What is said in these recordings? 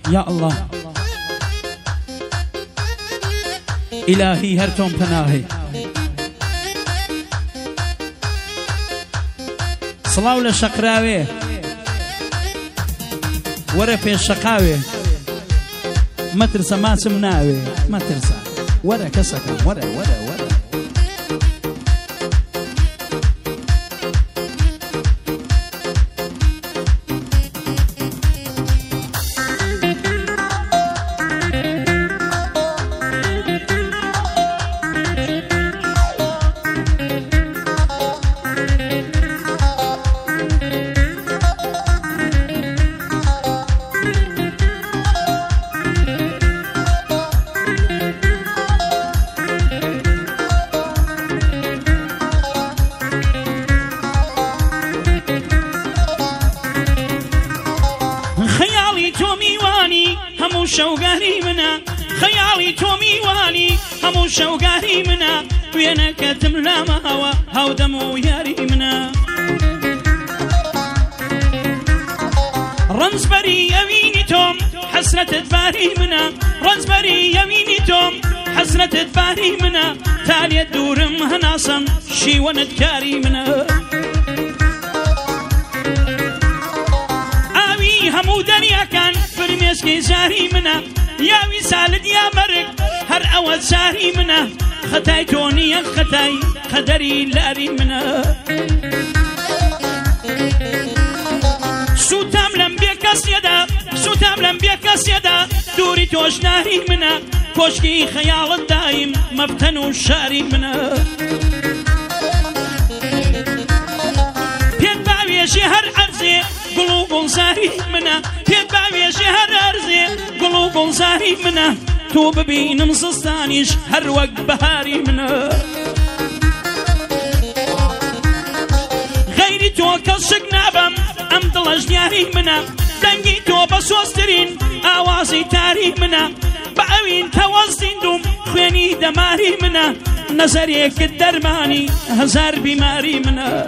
يا الله إلهي هرتم پناهي صلاو لشقراوي ورا في الشقاوي ما ترسى ما سمناوي ما ترسى ورا كسكم ورا همو شوقاري منا خيالي تومي واني همو شوقاري منا وينا كتم لا هوا هاو دمو ياري منا رنزبري يميني توم حسرة تفاري منا رنزبري يميني توم حسرة تفاري منا تالي الدورم هناصم شي وندكاري منا آوي همو دنيا كان فرميسكي زاري منا يا وسالد يا مرق هر أول ساري منا خطاي توني خطاي خدري لاري منا سوتام لم بيكس يدا سوتام لم بيكس يدا دوري توش ناري منا كوشكي خيال الدايم مفتنو شاري منا بيت باويشي هر عرزي قلوب زاري منا بيت باويشي هر عرزي قلوب زاري منا تو ببينم زستانيش هر وقت بهاري منا غيري تو كالشق نابم ام دلش دياري منا دنگي تو بسوسترين آوازي تاري منا بأوين كوازدين دوم خويني دماري منا نظريك الدرماني هزار بماري منا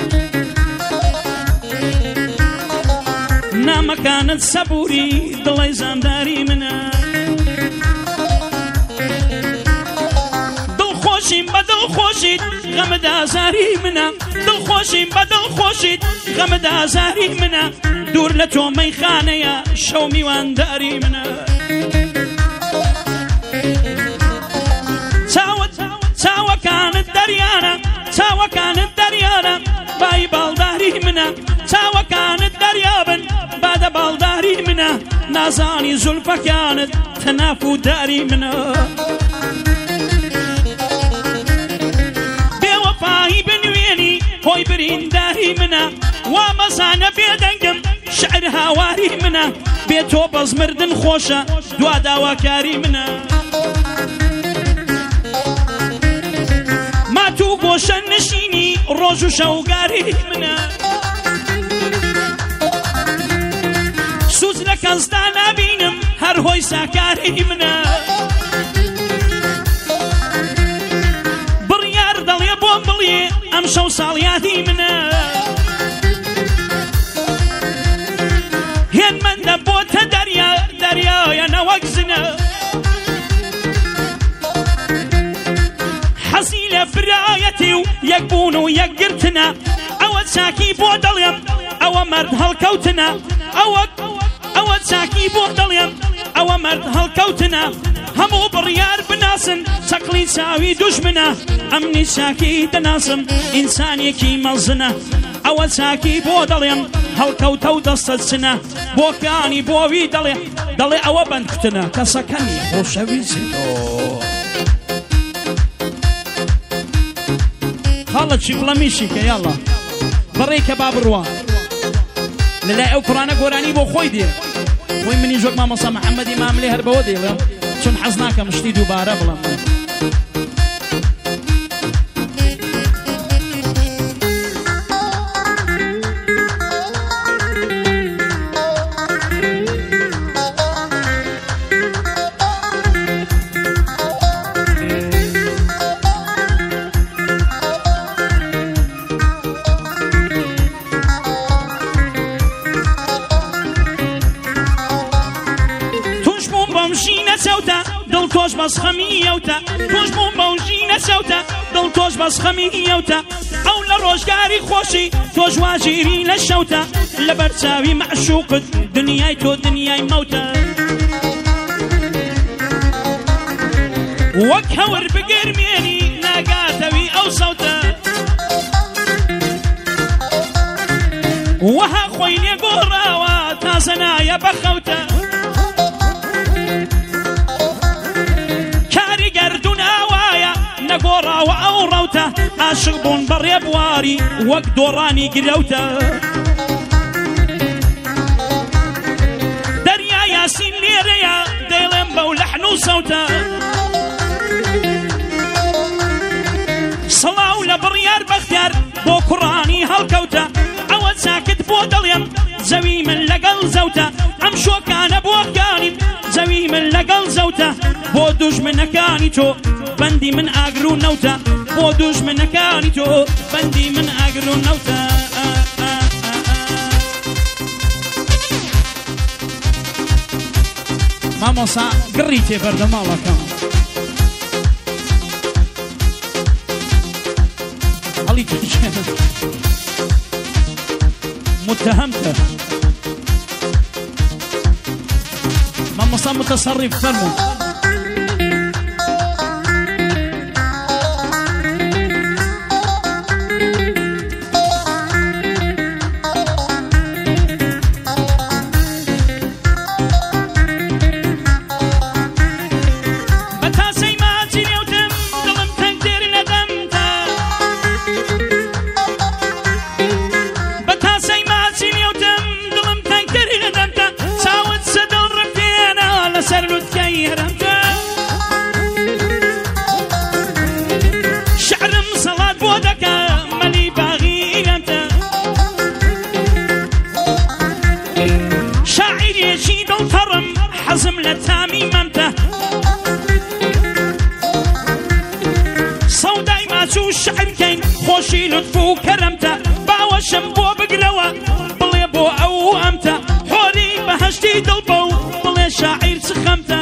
ناما كانت صبوري دلي زانداري منا دل خوشين بدل خوشيد غمد آزاري منا دل خوشين بدل خوشيد غمد آزاري منا دور لتو ميخانه يا شو ميوان داري منا تاوى كانت دريانا تاوى كانت دريانا باي بالداري منا تاوى كانت دريابن بعد بالداري منا نازاني زلفة كانت تنافو داري منا بوفاي بنويني هوي برين داري منا ومزانا بيدنقم شعر هاواري منا بيتو بزمردن خوشة دوا داواكاري منا ما تو بوشن نشيني روجو شوقاري منا سوز لكنستانا بينم هر هوي ساكاري منا بريار دلي بومبلي امشو صالياتي منا هين من دبوت دريا دريا يا نوكزنا حصيلة برايتي ويقبون ويقرتنا أود ساكي بودليم أو مرد هالكوتنا أود ساكي بودليم أو مرد هالكوتنا همو بريار بناسن سقلي ساوي دشمنا أمني ساكي دناسم إنساني كي ملزنا أود ساكي بودليم هالكوتو دست سنة بوكاني بووي دلي أو بنكتنا كسكني خوشوي زيدو خالد شكلا ميشيكا يلا بريكا باب الروان للا او قرآن قراني بو خوي دير وين من يجوك ماما صا محمد امام لي هربا ودي شون حزناك مشتيد وبارا بلا نەسەوتە دڵ تۆش بەس خەمیەوتە تۆش بووم بەوژی نەسەوتە دڵ تۆش بەس خەمیەوتە ئەو لە ڕۆژگاری خۆشی تۆش واژیری لە شەوتە لەبەر چاوی مەعشوقت دنیای تۆ دنیای مەوتە وەک هەور بگرمێنی ناگاتەوی ئەو سەوتە وەها خۆی لێگۆڕاوە تازە نایە بەخەوتە کاری گەردوون ئاوایە نەگۆڕاوە ئەو ڕەوتە عاشق بوون بەڕێ بواری وەک دۆڕانی گرەوتە دەریا یاسین لێرەیە دەیڵێم بەو لەحن و سەوتە سڵاو لە بڕیار بەختیار بۆ کوڕانی هەڵکەوتە ئەوە چاکت بۆ دڵێم زەوی من لەگەڵ زەوتە ئەم شۆکانە بۆکانیم زەوی من لەگەڵ زەوتە بۆ دوژمنەکانی تۆ بەندی من ئاگر و نەوتە بۆ دوژمنەکانی تۆ بەندی من ئاگر و نەوتە مامۆسا گڕی تێبەردە ماڵەکەم هەڵی توچێنە متهمتە مامۆستا متەسەڕیف فەرموو حزم لتامي ممته صوداي ما شو الشعر كين خوشي لطفو كرمته باوشم بو بقلوة بلي بو او امته حوري بهشتي دلبو بلي شاعر سخمته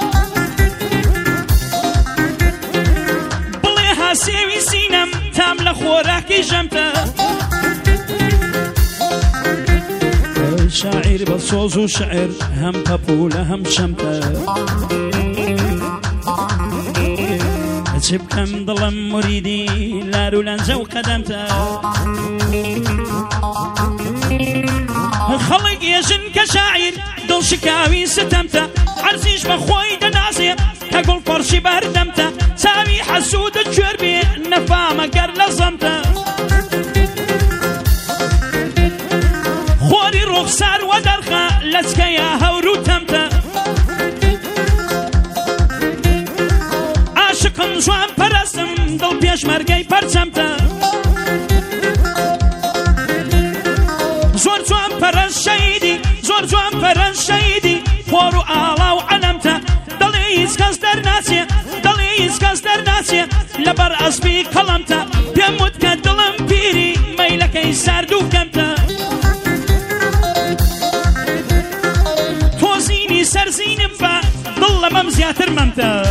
بلي هاسيوي سينم تام لخوراكي جمته شاعر بصوز وشعر هم بابولة هم شمتة أجيب كم ظلم مريدي لا رولانجا وقدمته خلق يجن كشاعر دل شكاوي ستمته عرزيش بخوي دناسي تقول فرشي بردمته سامي حسود الجربي نفامة قر لزمته خوري رخصار ودرخة لسكيا هورو تمتا عاشق جوان پرستم دل پیش مرگی پرچمتا زور جوان پرست شهیدی زور جوان پرست شهیدی خورو آلا و علمتا دلی ایز کس در ناسیه دلی ایز کس در ناسیه لبر اسبی کلمتا پیمود که دلم پیری میلکی سردو کمتا سرزينم با ضل ممزياتر ممتا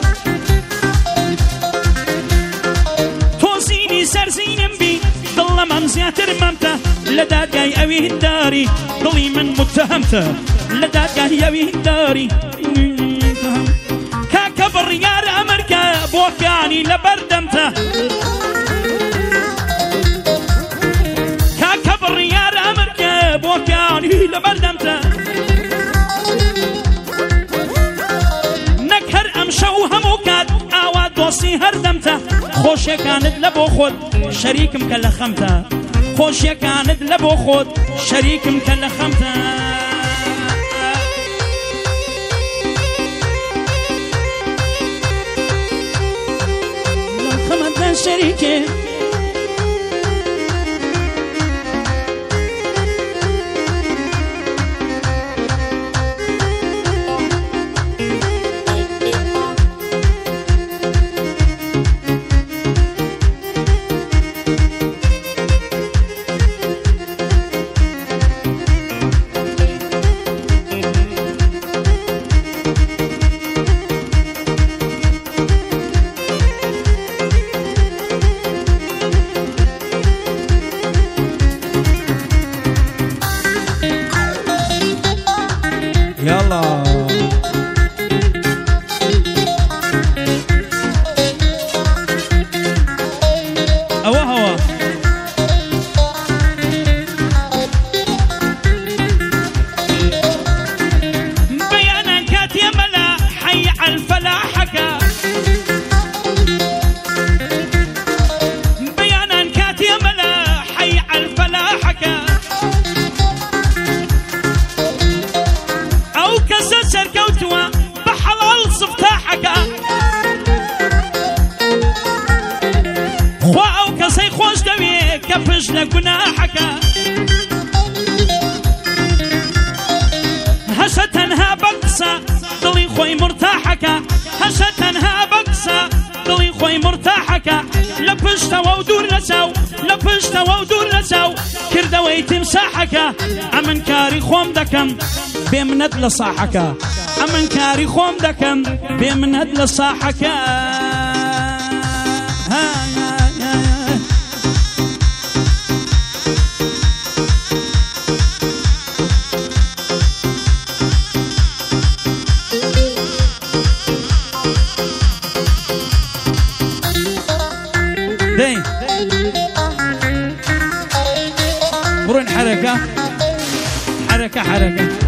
توزيني سرزينم بي ضل ممزياتر ممتا لدادقاي اوي هنداري ضلي من متهمتا لدادقاي اوي هنداري كاكبر يار امريكا بوكاني لبردمتا كاكبر يار امريكا بوكاني لبردمتا شو هموكات عواد دوسي هردمتا خوشي كانت لبو خود شريكم كلا خمتا خوشي كانت لبو خود شريكم كلا خمتا لو خمتا شريكي يلا هوا بيانا كات يا ملا حي على الفلاحك بيانا كات يا ملا حي على الفلاحك او كسسر كوتوا بحلال صفتاحك خوا كسي خوش دوي كفش لجناحك هشتنها بقصة ضلي خوي مرتاحك هشتنها بقصة ضلي خوي مرتاحك لبشت ودور لسو لبشت ودور لسو كردوي تمساحك امن كاري خوم دكم بمند لصاحك امن كاري خوم دكم بمند لصاحك دين برون حركة حركة حركة